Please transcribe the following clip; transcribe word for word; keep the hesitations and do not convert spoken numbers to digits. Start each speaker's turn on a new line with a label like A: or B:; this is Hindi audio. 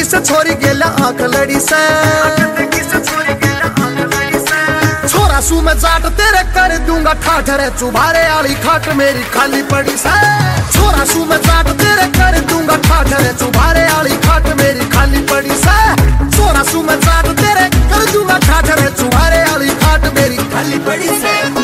A: से छोरी गेला आंख लड़ी से, छोरा सू मैं जाट तेरे कर दूंगा ठाठ रे चुभारे आली खाट मेरी खाली पड़ी से। छोरा सू मैं जाट तेरे कर दूंगा ठाठ रे चुभारे आली खाट मेरी खाली पड़ी से। छोरा सू मैं जाट तेरे कर दूंगा ठाठ रे चुभारे आली खाट मेरी खाली पड़ी से।